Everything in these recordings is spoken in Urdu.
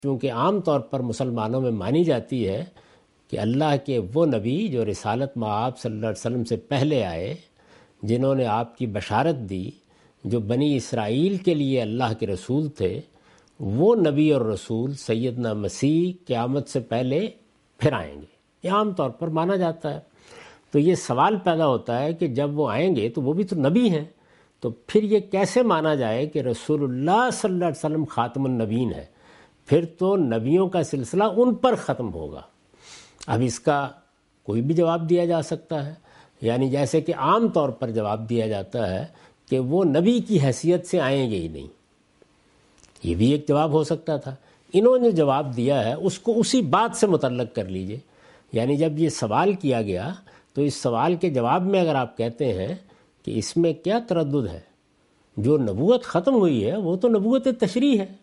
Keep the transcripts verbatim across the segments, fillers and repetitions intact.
چونکہ عام طور پر مسلمانوں میں مانی جاتی ہے کہ اللہ کے وہ نبی جو رسالت مآب صلی اللہ علیہ وسلم سے پہلے آئے، جنہوں نے آپ کی بشارت دی، جو بنی اسرائیل کے لیے اللہ کے رسول تھے، وہ نبی اور رسول سیدنا مسیح قیامت سے پہلے پھر آئیں گے، یہ عام طور پر مانا جاتا ہے۔ تو یہ سوال پیدا ہوتا ہے کہ جب وہ آئیں گے تو وہ بھی تو نبی ہیں، تو پھر یہ کیسے مانا جائے کہ رسول اللہ صلی اللہ علیہ وسلم خاتم النبیین ہے؟ پھر تو نبیوں کا سلسلہ ان پر ختم ہوگا۔ اب اس کا کوئی بھی جواب دیا جا سکتا ہے، یعنی جیسے کہ عام طور پر جواب دیا جاتا ہے کہ وہ نبی کی حیثیت سے آئیں گے ہی نہیں، یہ بھی ایک جواب ہو سکتا تھا۔ انہوں نے جواب دیا ہے اس کو اسی بات سے متعلق کر لیجئے، یعنی جب یہ سوال کیا گیا تو اس سوال کے جواب میں اگر آپ کہتے ہیں کہ اس میں کیا تردد ہے، جو نبوت ختم ہوئی ہے وہ تو نبوت تشریح ہے،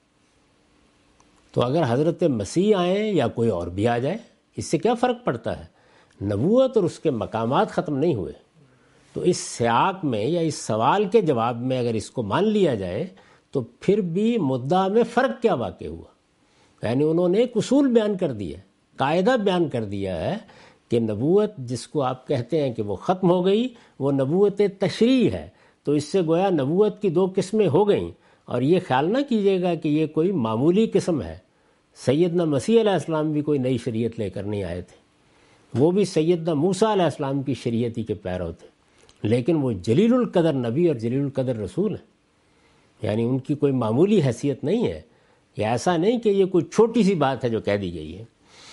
تو اگر حضرت مسیح آئیں یا کوئی اور بھی آ جائے اس سے کیا فرق پڑتا ہے؟ نبوت اور اس کے مقامات ختم نہیں ہوئے۔ تو اس سیاق میں یا اس سوال کے جواب میں اگر اس کو مان لیا جائے تو پھر بھی مدعا میں فرق کیا واقع ہوا؟ یعنی انہوں نے ایک اصول بیان کر دیا، قاعدہ بیان کر دیا ہے کہ نبوت جس کو آپ کہتے ہیں کہ وہ ختم ہو گئی، وہ نبوت تشریح ہے، تو اس سے گویا نبوت کی دو قسمیں ہو گئیں۔ اور یہ خیال نہ کیجیے گا کہ یہ کوئی معمولی قسم ہے، سیدنا مسیح علیہ السلام بھی کوئی نئی شریعت لے کر نہیں آئے تھے، وہ بھی سیدنا موسیٰ علیہ السلام کی شریعت ہی کے پیرو تھے، لیکن وہ جلیل القدر نبی اور جلیل القدر رسول ہیں، یعنی ان کی کوئی معمولی حیثیت نہیں ہے۔ یہ ایسا نہیں کہ یہ کوئی چھوٹی سی بات ہے جو کہہ دی گئی ہے۔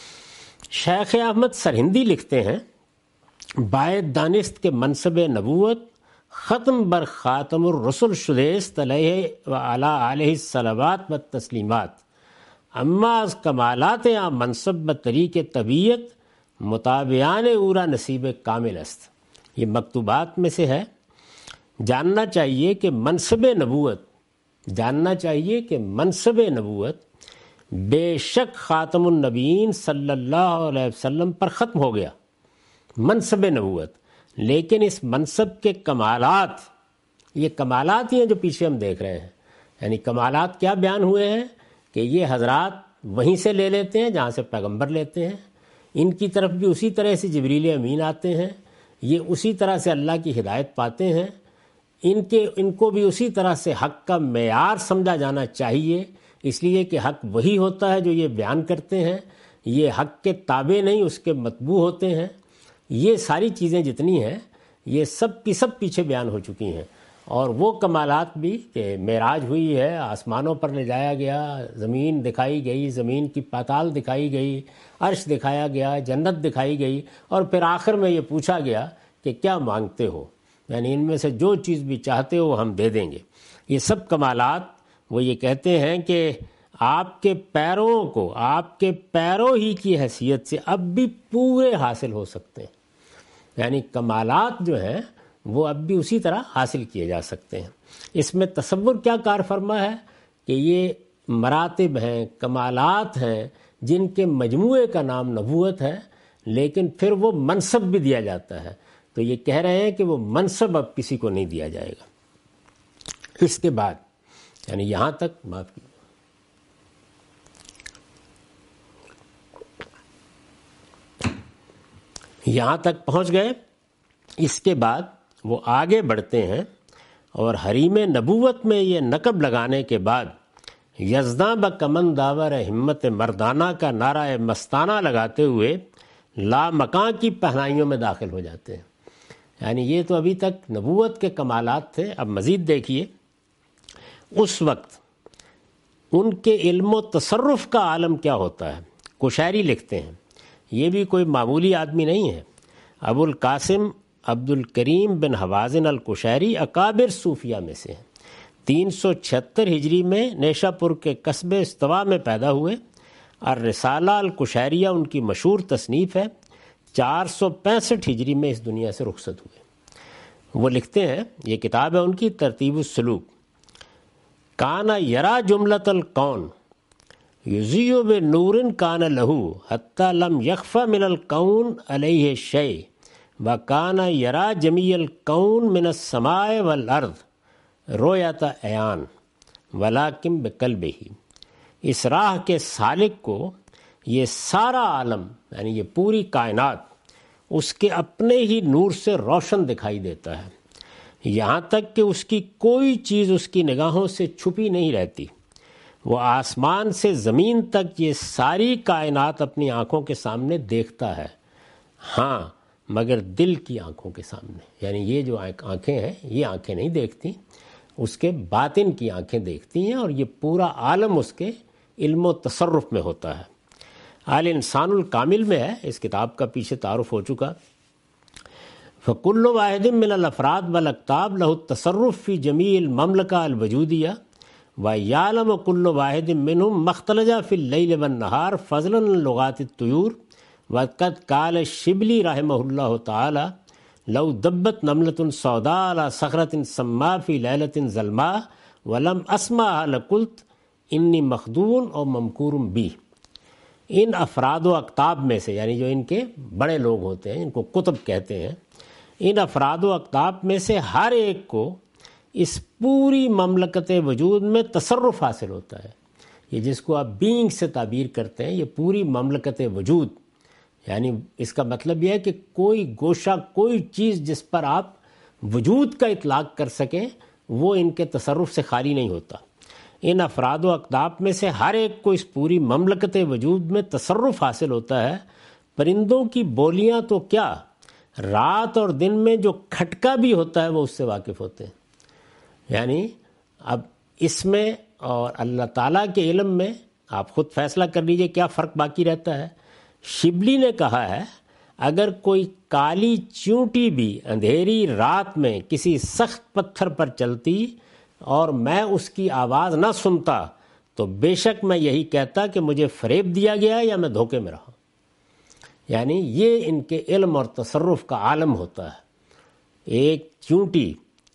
شیخ احمد سرہندی لکھتے ہیں، باید دانست کے منصب نبوت ختم بر خاتم الرسل شدیست علیہ و علی علیہ الصلوات و تسلیمات، اما از کمالات آ منصب بطریق طبیعت مطابعان اورا نصیب کامل است۔ یہ مکتوبات میں سے ہے۔ جاننا چاہیے کہ منصب نبوت جاننا چاہیے کہ منصب نبوت بے شک خاتم النبیین صلی اللہ علیہ وسلم پر ختم ہو گیا، منصب نبوت، لیکن اس منصب کے کمالات، یہ کمالات ہی ہیں جو پیچھے ہم دیکھ رہے ہیں۔ یعنی کمالات کیا بیان ہوئے ہیں کہ یہ حضرات وہیں سے لے لیتے ہیں جہاں سے پیغمبر لیتے ہیں، ان کی طرف بھی اسی طرح سے جبریل امین آتے ہیں، یہ اسی طرح سے اللہ کی ہدایت پاتے ہیں، ان کے ان کو بھی اسی طرح سے حق کا معیار سمجھا جانا چاہیے، اس لیے کہ حق وہی ہوتا ہے جو یہ بیان کرتے ہیں، یہ حق کے تابع نہیں اس کے متبوع ہوتے ہیں۔ یہ ساری چیزیں جتنی ہیں یہ سب کی سب پیچھے بیان ہو چکی ہیں، اور وہ کمالات بھی کہ معراج ہوئی ہے، آسمانوں پر لے جایا گیا، زمین دکھائی گئی، زمین کی پاتال دکھائی گئی، عرش دکھایا گیا، جنت دکھائی گئی، اور پھر آخر میں یہ پوچھا گیا کہ کیا مانگتے ہو، یعنی ان میں سے جو چیز بھی چاہتے ہو ہم دے دیں گے۔ یہ سب کمالات وہ یہ کہتے ہیں کہ آپ کے پیروں کو آپ کے پیروں ہی کی حیثیت سے اب بھی پورے حاصل ہو سکتے ہیں، یعنی کمالات جو ہیں وہ اب بھی اسی طرح حاصل کیے جا سکتے ہیں۔ اس میں تصور کیا کار فرما ہے کہ یہ مراتب ہیں، کمالات ہیں، جن کے مجموعے کا نام نبوت ہے، لیکن پھر وہ منصب بھی دیا جاتا ہے، تو یہ کہہ رہے ہیں کہ وہ منصب اب کسی کو نہیں دیا جائے گا۔ اس کے بعد یعنی یہاں تک معاف کیجیے یہاں تک پہنچ گئے۔ اس کے بعد وہ آگے بڑھتے ہیں اور حریم نبوت میں یہ نقب لگانے کے بعد یزداں بکمن داور ہمت مردانہ کا نعرہ مستانہ لگاتے ہوئے لامکاں کی پہنائیوں میں داخل ہو جاتے ہیں۔ یعنی یہ تو ابھی تک نبوت کے کمالات تھے، اب مزید دیکھیے۔ اس وقت ان کے علم و تصرف کا عالم کیا ہوتا ہے۔ قشیری لکھتے ہیں، یہ بھی کوئی معمولی آدمی نہیں ہے۔ ابو القاسم عبد الکریم بن حوازن القشیری اکابر صوفیہ میں سے ہیں۔ تین سو چھہتر ہجری میں نیشا پور کے قصبے استوا میں پیدا ہوئے۔ الرسالہ القشیریہ ان کی مشہور تصنیف ہے۔ چار سو پینسٹھ ہجری میں اس دنیا سے رخصت ہوئے۔ وہ لکھتے ہیں، یہ کتاب ہے ان کی ترتیب السلوک، کانا یرا جملۃ الکون یضیء بنور کان لہو حتی لم یخف من الکون علیہ شیء وکان یرا جمیع الکون من السماء والارض رویت عیان ولیکن بقلبہ۔ اس راہ کے سالک کو یہ سارا عالم یعنی یہ پوری کائنات اس کے اپنے ہی نور سے روشن دکھائی دیتا ہے، یہاں تک کہ اس کی کوئی چیز اس کی نگاہوں سے چھپی نہیں رہتی۔ وہ آسمان سے زمین تک یہ ساری کائنات اپنی آنکھوں کے سامنے دیکھتا ہے، ہاں مگر دل کی آنکھوں کے سامنے، یعنی یہ جو آنکھیں ہیں یہ آنکھیں نہیں دیکھتی، اس کے باطن کی آنکھیں دیکھتی ہیں، اور یہ پورا عالم اس کے علم و تصرف میں ہوتا ہے۔ آل انسان الکامل میں ہے، اس کتاب کا پیچھے تعارف ہو چکا۔ فکل واحد من الافراد والاقطاب له التصرف فی جمیع المملکہ الوجودیہ ویعلم کل واحد منہم مختلج فی اللیل والنہار فضلا عن لغات الطیور وقد قال الشبلی رحمہ اللہ تعالی لو دبت نملۃ سوداء علی صخرۃ سماء فی لیلۃ ظلماء ولم اسمعها لقلت انی مخدوع اور ممکور بی۔ ان افراد و اقطاب میں سے، یعنی جو ان کے بڑے لوگ ہوتے ہیں، ان کو قطب کہتے ہیں، ان افراد و اقطاب میں سے ہر ایک کو اس پوری مملکت وجود میں تصرف حاصل ہوتا ہے۔ یہ جس کو آپ بینگ سے تعبیر کرتے ہیں، یہ پوری مملکت وجود، یعنی اس کا مطلب یہ ہے کہ کوئی گوشہ، کوئی چیز جس پر آپ وجود کا اطلاق کر سکیں وہ ان کے تصرف سے خالی نہیں ہوتا۔ ان افراد و اقطاب میں سے ہر ایک کو اس پوری مملکت وجود میں تصرف حاصل ہوتا ہے۔ پرندوں کی بولیاں تو کیا، رات اور دن میں جو کھٹکا بھی ہوتا ہے وہ اس سے واقف ہوتے ہیں۔ یعنی اب اس میں اور اللہ تعالیٰ کے علم میں آپ خود فیصلہ کر لیجئے کیا فرق باقی رہتا ہے۔ شبلی نے کہا ہے اگر کوئی کالی چیونٹی بھی اندھیری رات میں کسی سخت پتھر پر چلتی اور میں اس کی آواز نہ سنتا تو بے شک میں یہی کہتا کہ مجھے فریب دیا گیا یا میں دھوکے میں رہا۔ یعنی یہ ان کے علم اور تصرف کا عالم ہوتا ہے۔ ایک چیونٹی،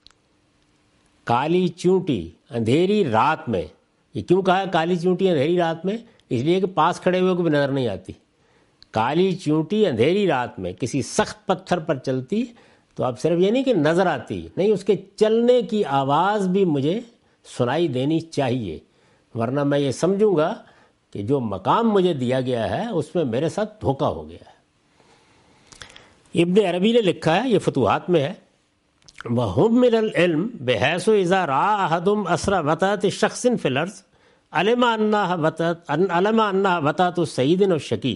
کالی چیونٹی اندھیری رات میں، یہ کیوں کہا ہے کالی چیونٹی اندھیری رات میں؟ اس لیے کہ پاس کھڑے ہوئے کو بھی نظر نہیں آتی۔ کالی چیونٹی اندھیری رات میں کسی سخت پتھر پر چلتی تو اب صرف یہ نہیں کہ نظر آتی، نہیں، اس کے چلنے کی آواز بھی مجھے سنائی دینی چاہیے، ورنہ میں یہ سمجھوں گا کہ جو مقام مجھے دیا گیا ہے اس میں میرے ساتھ دھوکہ ہو گیا ہے۔ ابن عربی نے لکھا ہے، یہ فتوحات میں ہے، وَهُمْ مِنَ الْعِلْمِ بِحَيْثُ إِذَا رَأَى أَحَدُهُمْ أَثْرَ وَطَأَةِ شَخْصٍ فِي الْأَرْضِ عَلِمَ أَنَّهَا وَطَأَةُ عَلِمَ أَنَّهَا وَطَأَةُ سَيِّدٍ وَشَقِيٍّ۔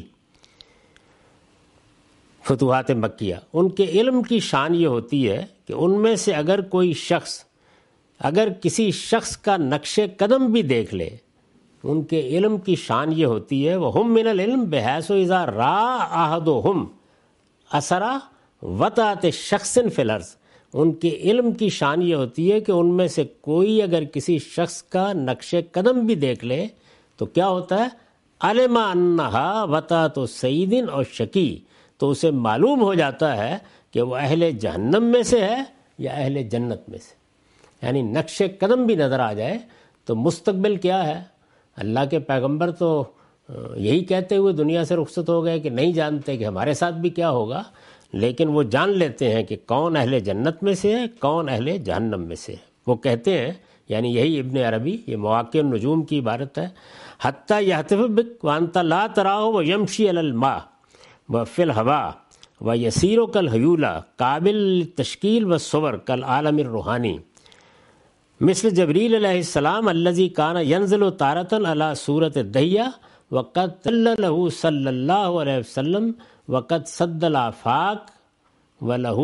فتوحات مکیہ، ان کے علم کی شان یہ ہوتی ہے کہ ان میں سے اگر کوئی شخص اگر کسی شخص کا نقش قدم بھی دیکھ لے، ان کے علم کی شان یہ ہوتی ہے وَهُمْ مِنَ الْعِلْمِ بِحَيْثُ إِذَا رَأَى أَحَدُهُمْ أَثْرَ وَطَأَةِ شَخْصٍ فِي الْأَرْضِ، ان کے علم کی شان یہ ہوتی ہے کہ ان میں سے کوئی اگر کسی شخص کا نقش قدم بھی دیکھ لے تو کیا ہوتا ہے، عَلِمَ أَنَّهَا وَطَأَةُ سَيِّدٍ اور شقی، تو اسے معلوم ہو جاتا ہے کہ وہ اہل جہنم میں سے ہے یا اہل جنت میں سے۔ یعنی نقش قدم بھی نظر آ جائے تو مستقبل کیا ہے۔ اللہ کے پیغمبر تو یہی کہتے ہوئے دنیا سے رخصت ہو گئے کہ نہیں جانتے کہ ہمارے ساتھ بھی کیا ہوگا، لیکن وہ جان لیتے ہیں کہ کون اہل جنت میں سے ہے، کون اہل جہنم میں سے ہے۔ وہ کہتے ہیں، یعنی یہی ابن عربی، یہ مواقع النجوم کی عبارت ہے، حتیٰ یحتف بک وانت لا تراہ ویمشی علی الماء وفی الہوا ویسیر کالحیولہ قابل تشکیل والصور کالعالم الروحانی مثل جبریل علیہ السلام الذی کان ینزل تارۃ علی صورت الدہیہ وقد تل له صلی اللہ علیہ وسلم وقد صد الآفاق وله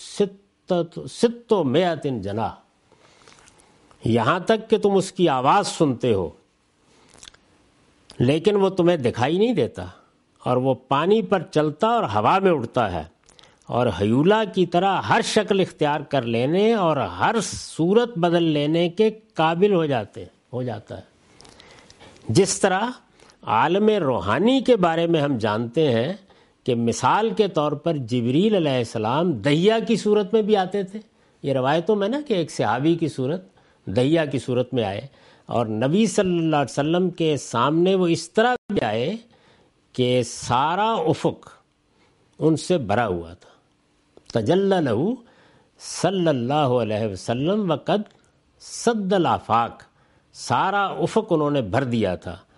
ست مئت جناح۔ یہاں تک کہ تم اس کی آواز سنتے ہو لیکن وہ تمہیں دکھائی نہیں دیتا، اور وہ پانی پر چلتا اور ہوا میں اڑتا ہے، اور ہیولا کی طرح ہر شکل اختیار کر لینے اور ہر صورت بدل لینے کے قابل ہو جاتے ہو جاتا ہے۔ جس طرح عالم روحانی کے بارے میں ہم جانتے ہیں کہ مثال کے طور پر جبریل علیہ السلام دہیہ کی صورت میں بھی آتے تھے، یہ روایتوں میں نا کہ ایک صحابی کی صورت دہیہ کی صورت میں آئے، اور نبی صلی اللہ علیہ وسلم کے سامنے وہ اس طرح بھی آئے کہ سارا افق ان سے بھرا ہوا تھا۔ تجلی لہ صلی اللہ علیہ وسلم وقد صد الآفاق، سارا افق انہوں نے بھر دیا تھا،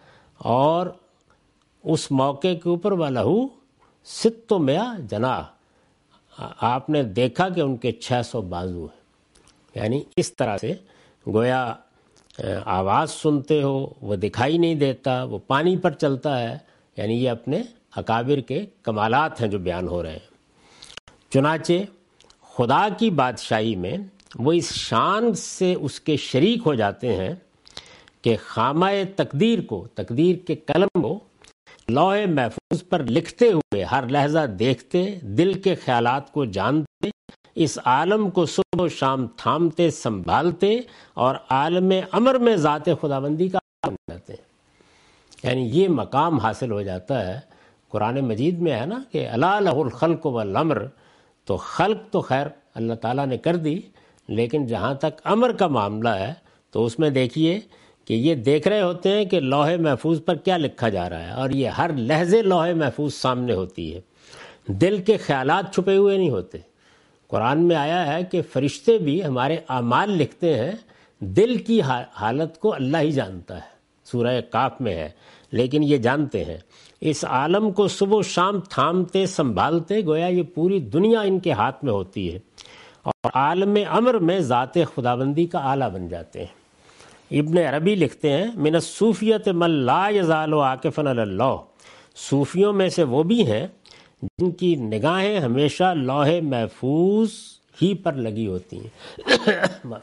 اور اس موقع کے اوپر وَلَهُ سِتُّ مِئَةَ جناح، آپ نے دیکھا کہ ان کے چھ سو بازو ہیں. یعنی اس طرح سے گویا آواز سنتے ہو، وہ دکھائی نہیں دیتا، وہ پانی پر چلتا ہے. یعنی یہ اپنے اکابر کے کمالات ہیں جو بیان ہو رہے ہیں. چنانچہ خدا کی بادشاہی میں وہ اس شان سے اس کے شریک ہو جاتے ہیں کہ خامہ تقدیر کو، تقدیر کے قلم کو لوح محفوظ پر لکھتے ہوئے ہر لحظہ دیکھتے، دل کے خیالات کو جانتے، اس عالم کو صبح و شام تھامتے سنبھالتے اور عالم امر میں ذات خداوندی کا بن جاتے ہیں. یعنی یہ مقام حاصل ہو جاتا ہے. قرآن مجید میں ہے نا کہ الا لہ الخلق والامر، تو خلق تو خیر اللہ تعالیٰ نے کر دی، لیکن جہاں تک امر کا معاملہ ہے تو اس میں دیکھیے کہ یہ دیکھ رہے ہوتے ہیں کہ لوح محفوظ پر کیا لکھا جا رہا ہے، اور یہ ہر لحظے لوح محفوظ سامنے ہوتی ہے. دل کے خیالات چھپے ہوئے نہیں ہوتے. قرآن میں آیا ہے کہ فرشتے بھی ہمارے اعمال لکھتے ہیں، دل کی حالت کو اللہ ہی جانتا ہے، سورہ کاف میں ہے، لیکن یہ جانتے ہیں. اس عالم کو صبح و شام تھامتے سنبھالتے، گویا یہ پوری دنیا ان کے ہاتھ میں ہوتی ہے، اور عالم امر میں ذات خداوندی کا آلہ بن جاتے ہیں. ابن عربی لکھتے ہیں من الصوفیت من لا یزال عاکفا علی اللہ، صوفیوں میں سے وہ بھی ہیں جن کی نگاہیں ہمیشہ لوح محفوظ ہی پر لگی ہوتی ہیں.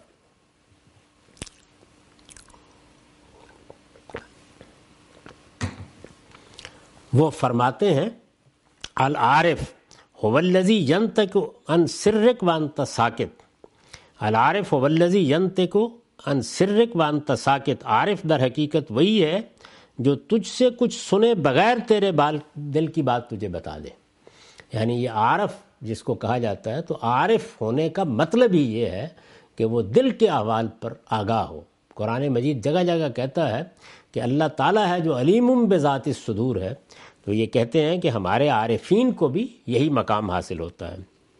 وہ فرماتے ہیں العارف هو الذی ینطق عن سرک وانت ساکت، العارف هو الذی ینطق عن سرک وانت ساکت. عارف در حقیقت وہی ہے جو تجھ سے کچھ سنے بغیر تیرے بال دل کی بات تجھے بتا دے. یعنی یہ عارف جس کو کہا جاتا ہے، تو عارف ہونے کا مطلب ہی یہ ہے کہ وہ دل کے احوال پر آگاہ ہو. قرآن مجید جگہ جگہ کہتا ہے کہ اللہ تعالیٰ ہے جو علیم بذات الصدور ہے. تو یہ کہتے ہیں کہ ہمارے عارفین کو بھی یہی مقام حاصل ہوتا ہے.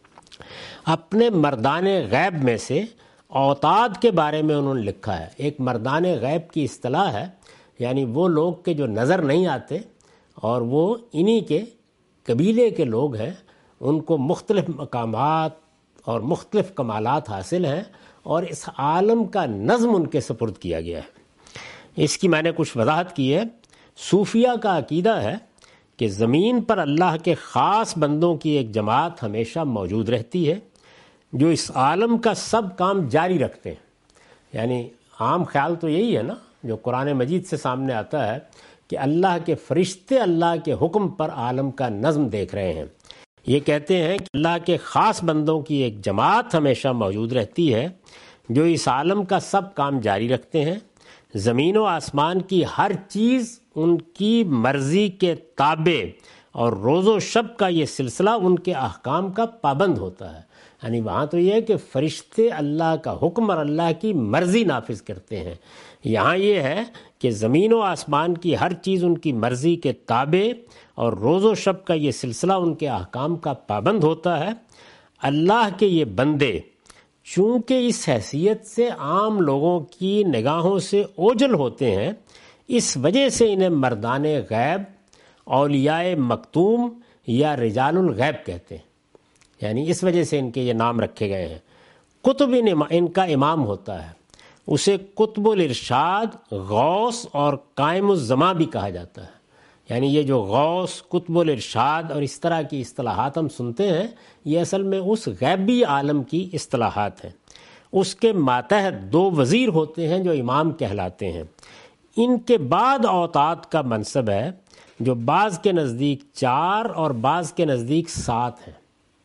اپنے مردان غیب میں سے اوتاد کے بارے میں انہوں نے لکھا ہے. ایک مردان غیب کی اصطلاح ہے، یعنی وہ لوگ کے جو نظر نہیں آتے اور وہ انہی کے قبیلے کے لوگ ہیں، ان کو مختلف مقامات اور مختلف کمالات حاصل ہیں، اور اس عالم کا نظم ان کے سپرد کیا گیا ہے. اس کی میں نے کچھ وضاحت کی ہے. صوفیہ کا عقیدہ ہے کہ زمین پر اللہ کے خاص بندوں کی ایک جماعت ہمیشہ موجود رہتی ہے جو اس عالم کا سب کام جاری رکھتے ہیں. یعنی عام خیال تو یہی ہے نا جو قرآن مجید سے سامنے آتا ہے کہ اللہ کے فرشتے اللہ کے حکم پر عالم کا نظم دیکھ رہے ہیں. یہ کہتے ہیں کہ اللہ کے خاص بندوں کی ایک جماعت ہمیشہ موجود رہتی ہے جو اس عالم کا سب کام جاری رکھتے ہیں. زمین و آسمان کی ہر چیز ان کی مرضی کے تابع، اور روز و شب کا یہ سلسلہ ان کے احکام کا پابند ہوتا ہے. یعنی وہاں تو یہ ہے کہ فرشتے اللہ کا حکم اور اللہ کی مرضی نافذ کرتے ہیں. یہاں یہ ہے کہ زمین و آسمان کی ہر چیز ان کی مرضی کے تابع اور روز و شب کا یہ سلسلہ ان کے احکام کا پابند ہوتا ہے. اللہ کے یہ بندے چونکہ اس حیثیت سے عام لوگوں کی نگاہوں سے اوجھل ہوتے ہیں، اس وجہ سے انہیں مردان غیب، اولیاء مکتوم یا رجال الغیب کہتے ہیں. یعنی اس وجہ سے ان کے یہ نام رکھے گئے ہیں. قطب ان کا امام ہوتا ہے، اسے قطب الارشاد، غوث اور قائم الزمان بھی کہا جاتا ہے. یعنی یہ جو غوث، قطب الارشاد اور اس طرح کی اصطلاحات ہم سنتے ہیں، یہ اصل میں اس غیبی عالم کی اصطلاحات ہیں. اس کے ماتحت دو وزیر ہوتے ہیں جو امام کہلاتے ہیں. ان کے بعد اوتاد کا منصب ہے جو بعض کے نزدیک چار اور بعض کے نزدیک سات ہیں.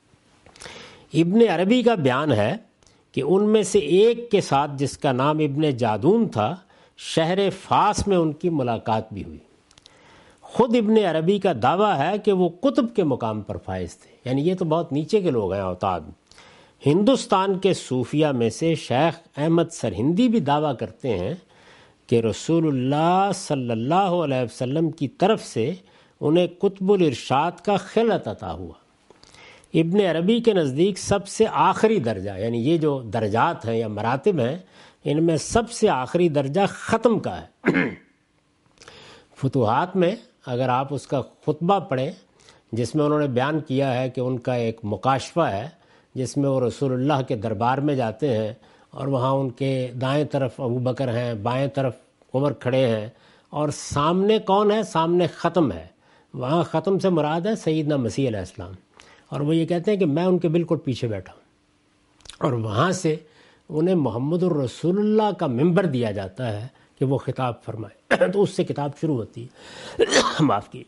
ابن عربی کا بیان ہے کہ ان میں سے ایک کے ساتھ جس کا نام ابن جادون تھا، شہر فاس میں ان کی ملاقات بھی ہوئی. خود ابن عربی کا دعویٰ ہے کہ وہ قطب کے مقام پر فائز تھے. یعنی یہ تو بہت نیچے کے لوگ ہیں اوتاد. ہندوستان کے صوفیہ میں سے شیخ احمد سرہندی بھی دعویٰ کرتے ہیں کہ رسول اللہ صلی اللہ علیہ وسلم کی طرف سے انہیں قطب الارشاد کا خلعت عطا ہوا. ابن عربی کے نزدیک سب سے آخری درجہ، یعنی یہ جو درجات ہیں یا مراتب ہیں، ان میں سب سے آخری درجہ ختم کا ہے. فتوحات میں اگر آپ اس کا خطبہ پڑھیں جس میں انہوں نے بیان کیا ہے کہ ان کا ایک مکاشفہ ہے جس میں وہ رسول اللہ کے دربار میں جاتے ہیں اور وہاں ان کے دائیں طرف ابو بکر ہیں، بائیں طرف عمر کھڑے ہیں، اور سامنے کون ہے؟ سامنے ختم ہے۔ وہاں ختم سے مراد ہے سیدنا مسیح علیہ السلام، اور وہ یہ کہتے ہیں کہ میں ان کے بالکل پیچھے بیٹھا ہوں، اور وہاں سے انہیں محمد الرسول اللہ کا ممبر دیا جاتا ہے کہ وہ خطاب فرمائے، تو اس سے کتاب شروع ہوتی ہے۔ معاف کی۔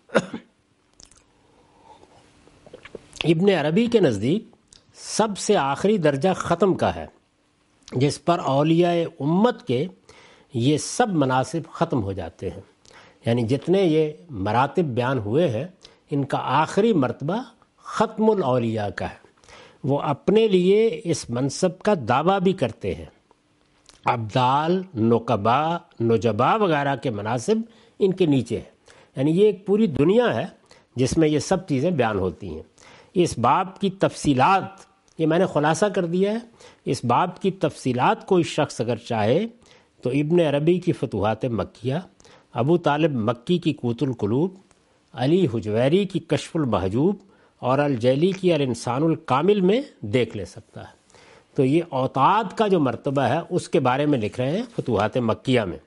ابن عربی کے نزدیک سب سے آخری درجہ ختم کا ہے، جس پر اولیاء امت کے یہ سب مناصب ختم ہو جاتے ہیں، یعنی جتنے یہ مراتب بیان ہوئے ہیں ان کا آخری مرتبہ ختم الاولیاء کا ہے۔ وہ اپنے لیے اس منصب کا دعویٰ بھی کرتے ہیں۔ ابدال، نقبا، نجبا وغیرہ کے مناصب ان کے نیچے ہیں، یعنی یہ ایک پوری دنیا ہے جس میں یہ سب چیزیں بیان ہوتی ہیں۔ اس باب کی تفصیلات، یہ میں نے خلاصہ کر دیا ہے، اس باب کی تفصیلات کوئی شخص اگر چاہے تو ابن عربی کی فتوحات مکیہ، ابو طالب مکی کی قوت القلوب، علی حجویری کی کشف المحجوب اور الجیلی کی الانسان الکامل میں دیکھ لے سکتا ہے۔ تو یہ اوتاد کا جو مرتبہ ہے اس کے بارے میں لکھ رہے ہیں فتوحات مکیہ میں۔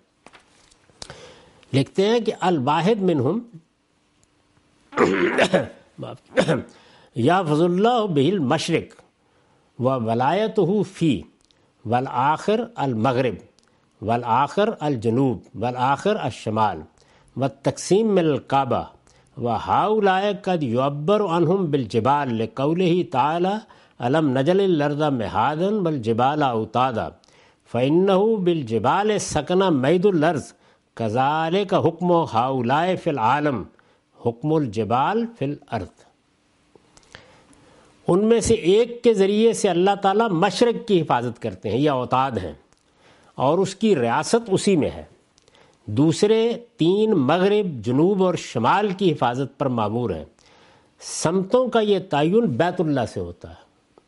لکھتے ہیں کہ الواحد منہم یحفظ اللہ بہ المشرق و ولایتہ فی والآخر المغرب والآخر الجنوب والآخر الشمال والتقسیم من الکعبہ وہؤلاء قد یعبر عنہم بالجبال لقولہ تعالی الم نجعل الارض مہادا والجبال اوتادا فإنہ بالجبال سکن مید الارض کذالک حکم ہؤلاء فی العالم حکم الجبال فی الارض۔ ان میں سے ایک کے ذریعے سے اللہ تعالیٰ مشرق کی حفاظت کرتے ہیں، یہ اوتاد ہیں، اور اس کی ریاست اسی میں ہے۔ دوسرے تین مغرب، جنوب اور شمال کی حفاظت پر مامور ہیں۔ سمتوں کا یہ تعین بیت اللہ سے ہوتا ہے۔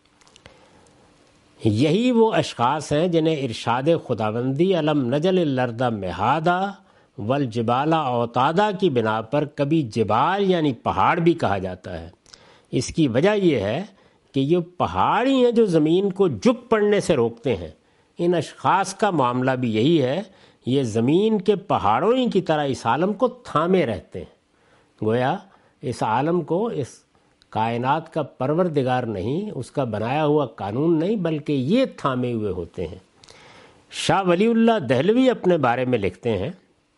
یہی وہ اشخاص ہیں جنہیں ارشاد خداوندی الم نجعل الارض مہادا والجبال اوتادا کی بنا پر کبھی جبال یعنی پہاڑ بھی کہا جاتا ہے۔ اس کی وجہ یہ ہے کہ یہ پہاڑ ہی ہیں جو زمین کو جھک پڑنے سے روکتے ہیں۔ ان اشخاص کا معاملہ بھی یہی ہے، یہ زمین کے پہاڑوں ہی کی طرح اس عالم کو تھامے رہتے ہیں۔ گویا اس عالم کو، اس کائنات کا پروردگار نہیں، اس کا بنایا ہوا قانون نہیں، بلکہ یہ تھامے ہوئے ہوتے ہیں۔ شاہ ولی اللہ دہلوی اپنے بارے میں لکھتے ہیں،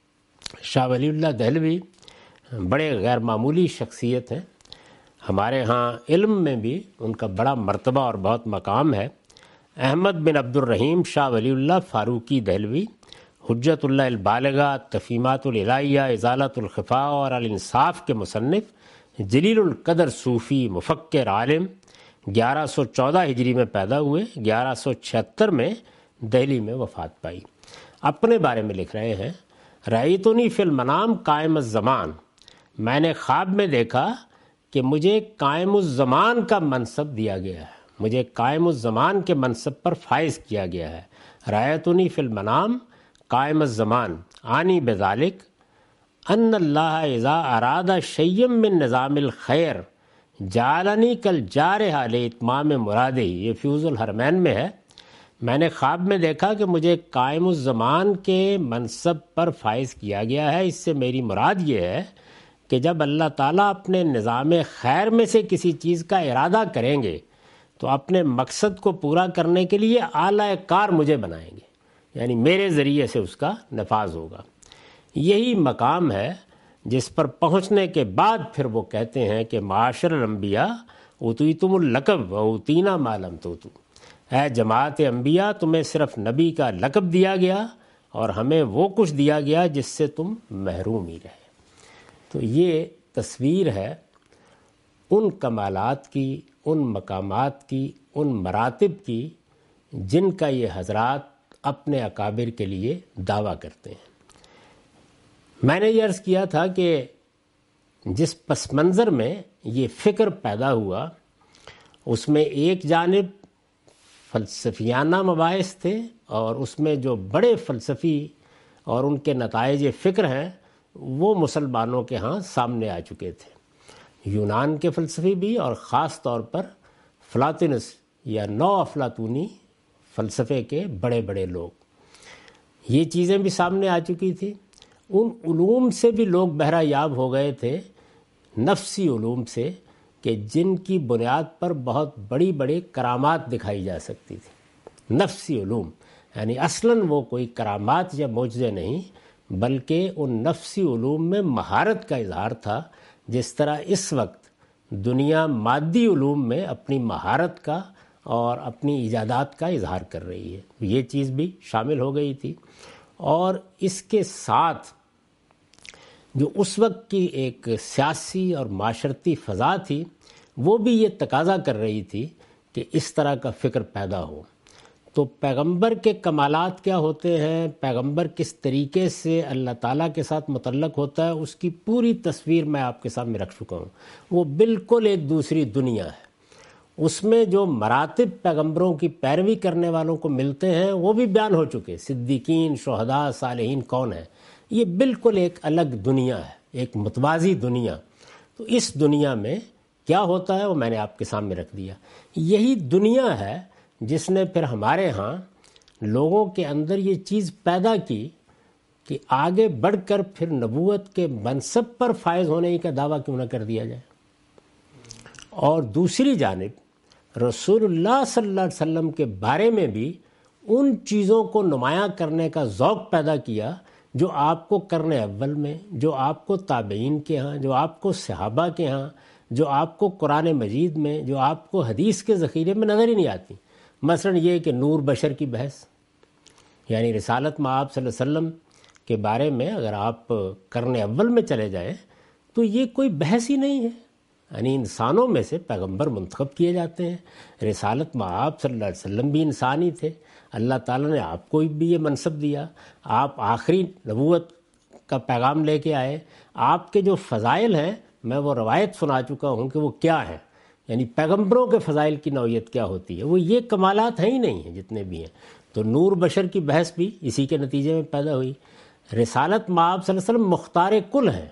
شاہ ولی اللہ دہلوی بڑے غیر معمولی شخصیت ہیں، ہمارے ہاں علم میں بھی ان کا بڑا مرتبہ اور بہت مقام ہے۔ احمد بن عبد الرحیم شاہ ولی اللہ فاروقی دہلوی، حجت اللہ البالغہ، تفہیمات الہیہ، ازالۃ الخفاء اور الانصاف کے مصنف، جلیل القدر صوفی، مفکر، عالم، گیارہ سو چودہ ہجری میں پیدا ہوئے، گیارہ سو چھہتر میں دہلی میں وفات پائی۔ اپنے بارے میں لکھ رہے ہیں، رأیتنی فی المنام قائم الزمان، میں نے خواب میں دیکھا کہ مجھے قائم الزمان کا منصب دیا گیا ہے، مجھے قائم الزمان کے منصب پر فائز کیا گیا ہے۔ رأیتنی فی المنام قائم الزمان عنی بذالک ان اللہ اذا اراد شیئا من نظام الخیر جعلنی کالجارحہ لاتمام مرادہ، یہ فیوز الحرمین میں ہے۔ میں نے خواب میں دیکھا کہ مجھے قائم الزمان کے منصب پر فائز کیا گیا ہے۔ اس سے میری مراد یہ ہے کہ جب اللہ تعالیٰ اپنے نظام خیر میں سے کسی چیز کا ارادہ کریں گے تو اپنے مقصد کو پورا کرنے کے لیے اعلیٰ کار مجھے بنائیں گے، یعنی میرے ذریعے سے اس کا نفاذ ہوگا۔ یہی مقام ہے جس پر پہنچنے کے بعد پھر وہ کہتے ہیں کہ معاشر الانبیاء اوتیتم اللقب و اوتینا ما لم توتوا، اے جماعت انبیاء تمہیں صرف نبی کا لقب دیا گیا اور ہمیں وہ کچھ دیا گیا جس سے تم محروم ہی رہے۔ تو یہ تصویر ہے ان کمالات کی، ان مقامات کی، ان مراتب کی جن کا یہ حضرات اپنے اکابر کے لیے دعویٰ کرتے ہیں۔ میں نے یہ عرض کیا تھا کہ جس پس منظر میں یہ فکر پیدا ہوا اس میں ایک جانب فلسفیانہ مباحث تھے، اور اس میں جو بڑے فلسفی اور ان کے نتائج فکر ہیں وہ مسلمانوں کے ہاں سامنے آ چکے تھے، یونان کے فلسفی بھی، اور خاص طور پر فلاطینس یا نو افلاطونی فلسفے کے بڑے بڑے لوگ، یہ چیزیں بھی سامنے آ چکی تھی۔ ان علوم سے بھی لوگ بہرہ یاب ہو گئے تھے، نفسی علوم سے، کہ جن کی بنیاد پر بہت بڑی بڑی کرامات دکھائی جا سکتی تھی۔ نفسی علوم یعنی اصلاً وہ کوئی کرامات یا معجزے نہیں، بلکہ ان نفسی علوم میں مہارت کا اظہار تھا، جس طرح اس وقت دنیا مادی علوم میں اپنی مہارت کا اور اپنی ایجادات کا اظہار کر رہی ہے، یہ چیز بھی شامل ہو گئی تھی۔ اور اس کے ساتھ جو اس وقت کی ایک سیاسی اور معاشرتی فضا تھی، وہ بھی یہ تقاضا کر رہی تھی کہ اس طرح کا فکر پیدا ہو۔ تو پیغمبر کے کمالات کیا ہوتے ہیں، پیغمبر کس طریقے سے اللہ تعالیٰ کے ساتھ متعلق ہوتا ہے، اس کی پوری تصویر میں آپ کے سامنے رکھ چکا ہوں۔ وہ بالکل ایک دوسری دنیا ہے۔ اس میں جو مراتب پیغمبروں کی پیروی کرنے والوں کو ملتے ہیں وہ بھی بیان ہو چکے، صدیقین، شہداء، صالحین کون ہیں۔ یہ بالکل ایک الگ دنیا ہے، ایک متوازی دنیا۔ تو اس دنیا میں کیا ہوتا ہے وہ میں نے آپ کے سامنے رکھ دیا۔ یہی دنیا ہے جس نے پھر ہمارے ہاں لوگوں کے اندر یہ چیز پیدا کی کہ آگے بڑھ کر پھر نبوت کے منصب پر فائز ہونے کا دعویٰ کیوں نہ کر دیا جائے۔ اور دوسری جانب رسول اللہ صلی اللہ علیہ وسلم کے بارے میں بھی ان چیزوں کو نمایاں کرنے کا ذوق پیدا کیا جو آپ کو قرن اول میں، جو آپ کو تابعین کے ہاں، جو آپ کو صحابہ کے ہاں، جو آپ کو قرآن مجید میں، جو آپ کو حدیث کے ذخیرے میں نظر ہی نہیں آتی۔ مثلا یہ کہ نور بشر کی بحث، یعنی رسالت مآب صلی اللہ علیہ وسلم کے بارے میں اگر آپ قرن اول میں چلے جائیں تو یہ کوئی بحث ہی نہیں ہے۔ یعنی انسانوں میں سے پیغمبر منتخب کیے جاتے ہیں، رسالت مآب صلی اللہ علیہ وسلم بھی انسانی تھے، اللہ تعالیٰ نے آپ کو بھی یہ منصب دیا، آپ آخری نبوت کا پیغام لے کے آئے۔ آپ کے جو فضائل ہیں میں وہ روایت سنا چکا ہوں کہ وہ کیا ہیں، یعنی پیغمبروں کے فضائل کی نوعیت کیا ہوتی ہے، وہ یہ کمالات ہیں ہی نہیں ہیں جتنے بھی ہیں۔ تو نور بشر کی بحث بھی اسی کے نتیجے میں پیدا ہوئی۔ رسالت مآب صلی اللہ علیہ وسلم مختار کل ہیں،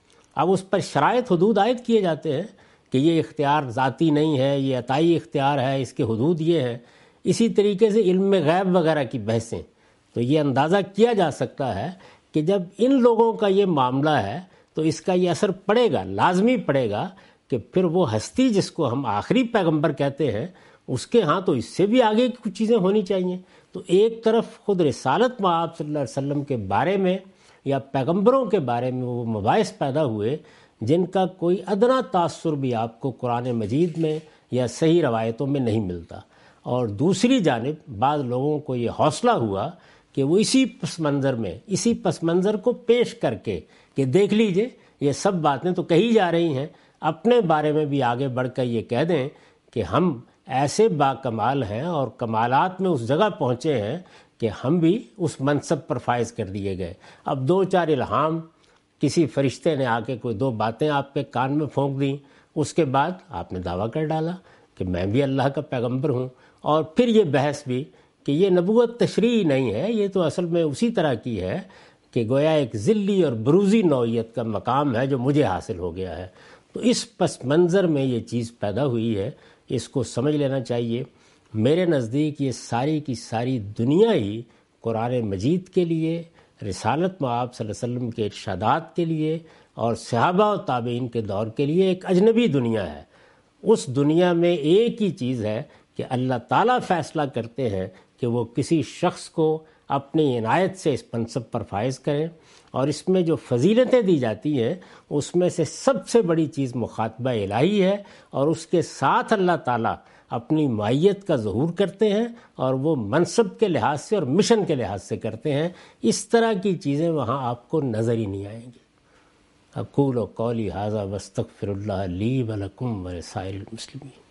اب اس پر شرائط حدود عائد کیے جاتے ہیں کہ یہ اختیار ذاتی نہیں ہے، یہ عطائی اختیار ہے، اس کے حدود یہ ہیں۔ اسی طریقے سے علم غیب وغیرہ کی بحثیں، تو یہ اندازہ کیا جا سکتا ہے کہ جب ان لوگوں کا یہ معاملہ ہے تو اس کا یہ اثر پڑے گا، لازمی پڑے گا کہ پھر وہ ہستی جس کو ہم آخری پیغمبر کہتے ہیں اس کے ہاں تو اس سے بھی آگے کی کچھ چیزیں ہونی چاہیے۔ تو ایک طرف خود رسالت مآب صلی اللہ علیہ وسلم کے بارے میں یا پیغمبروں کے بارے میں وہ مباحث پیدا ہوئے جن کا کوئی ادنا تاثر بھی آپ کو قرآن مجید میں یا صحیح روایتوں میں نہیں ملتا، اور دوسری جانب بعض لوگوں کو یہ حوصلہ ہوا کہ وہ اسی پس منظر میں اسی پس منظر کو پیش کر کے کہ دیکھ لیجئے یہ سب باتیں تو کہی جا رہی ہیں، اپنے بارے میں بھی آگے بڑھ کر یہ کہہ دیں کہ ہم ایسے با کمال ہیں اور کمالات میں اس جگہ پہنچے ہیں کہ ہم بھی اس منصب پر فائز کر دیے گئے۔ اب دو چار الہام، کسی فرشتے نے آ کے کوئی دو باتیں آپ کے کان میں پھونک دیں، اس کے بعد آپ نے دعویٰ کر ڈالا کہ میں بھی اللہ کا پیغمبر ہوں۔ اور پھر یہ بحث بھی کہ یہ نبوت تشریعی نہیں ہے، یہ تو اصل میں اسی طرح کی ہے کہ گویا ایک ذلی اور بروزی نوعیت کا مقام ہے جو مجھے حاصل ہو گیا ہے۔ تو اس پس منظر میں یہ چیز پیدا ہوئی ہے، اس کو سمجھ لینا چاہیے۔ میرے نزدیک یہ ساری کی ساری دنیا ہی قرآن مجید کے لیے، رسالت مآب صلی اللہ علیہ وسلم کے ارشادات کے لیے اور صحابہ و تابعین کے دور کے لیے ایک اجنبی دنیا ہے۔ اس دنیا میں ایک ہی چیز ہے کہ اللہ تعالیٰ فیصلہ کرتے ہیں کہ وہ کسی شخص کو اپنی عنایت سے اس منصب پر فائز کریں، اور اس میں جو فضیلتیں دی جاتی ہیں اس میں سے سب سے بڑی چیز مخاطبہ الہی ہے، اور اس کے ساتھ اللہ تعالیٰ اپنی معیت کا ظہور کرتے ہیں، اور وہ منصب کے لحاظ سے اور مشن کے لحاظ سے کرتے ہیں۔ اس طرح کی چیزیں وہاں آپ کو نظر ہی نہیں آئیں گی۔ اقول قولی ھذا واستغفر اللہ لی ولکم ولسائر المسلمین۔